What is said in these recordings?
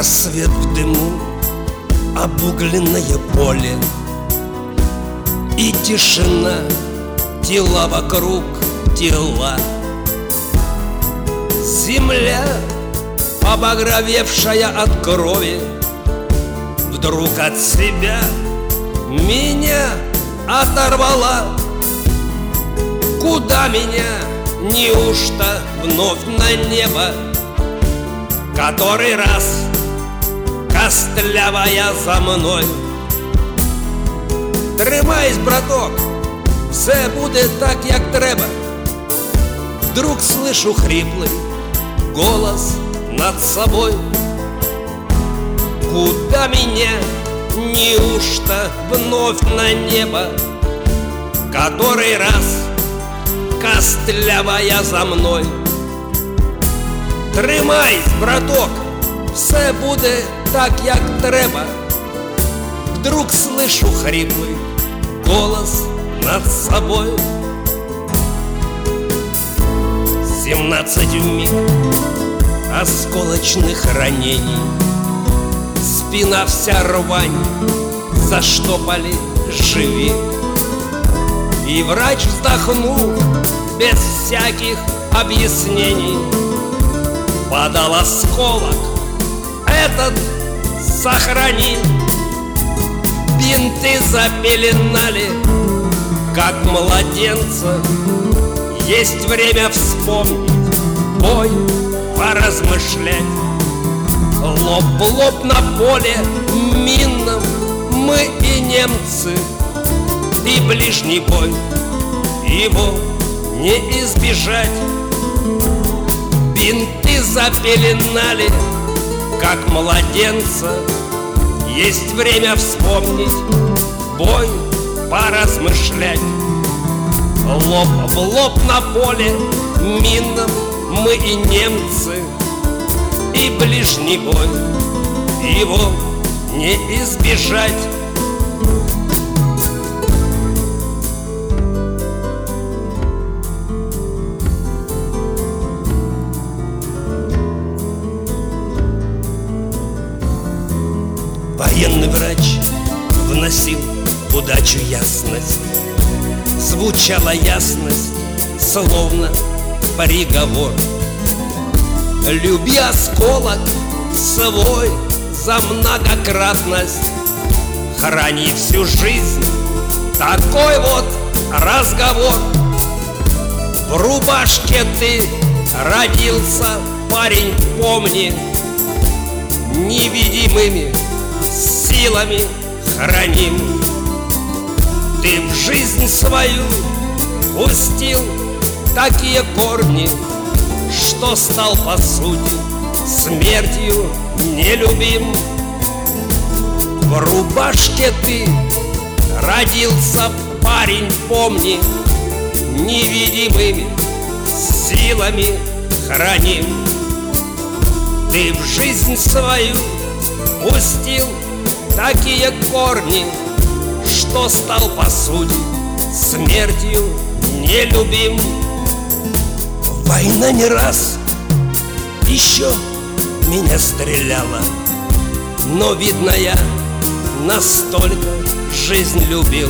Рассвет в дыму, обугленное поле и тишина, тела вокруг, тела. Земля, побагровевшая от крови, вдруг от себя меня оторвала. Куда меня? Неужто вновь на небо? Который раз костлявая за мной. Тримайсь, браток, все буде так, як треба. Вдруг слышу хриплый голос над собой. Куда меня? Неужто вновь на небо? Который раз костлявая за мной. Тримайсь, браток, все буде так, як треба. Вдруг слышу хриплый голос над собой. 17 вмиг осколочных ранений, спина вся рвань, заштопали, живи. И врач вздохнул без всяких объяснений, подал осколок, этот сохрани. Бинты запеленали, как младенца. Есть время вспомнить, бой, поразмышлять. Лоб в лоб на поле минном мы и немцы. И ближний бой, его не избежать. Бинты запеленали, как младенца. Есть время вспомнить, бой, поразмышлять. Лоб в лоб на поле минном мы и немцы. И ближний бой, его не избежать. Военный врач вносил в удачу ясность. Звучала ясность, словно приговор. Люби осколок свой за многократность, храни всю жизнь такой вот разговор. В рубашке ты родился, парень, помни, невидимыми силами храним. Ты в жизнь свою пустил такие корни, что стал по сути смертью нелюбим. В рубашке ты родился, парень, помни, невидимыми силами храним. Ты в жизнь свою пустил такие корни, что стал по сути смертью нелюбим. Война не раз еще меня стреляла, но, видно, я настолько жизнь любил,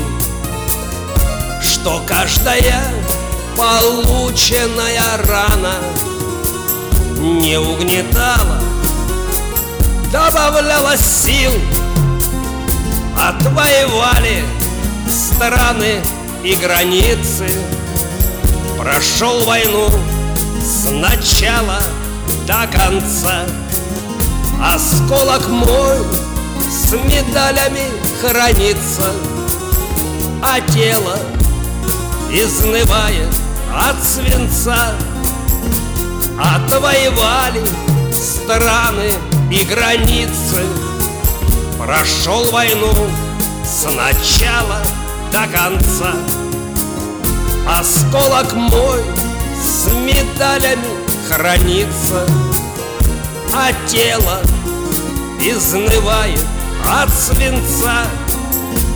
что каждая полученная рана не угнетала, добавляла сил. Отвоевали страны и границы, прошел войну с начала до конца. Осколок мой с медалями хранится, а тело изнывает от свинца. Отвоевали страны и границы, прошел войну с начала до конца. Осколок мой с медалями хранится, а тело изнывает от свинца.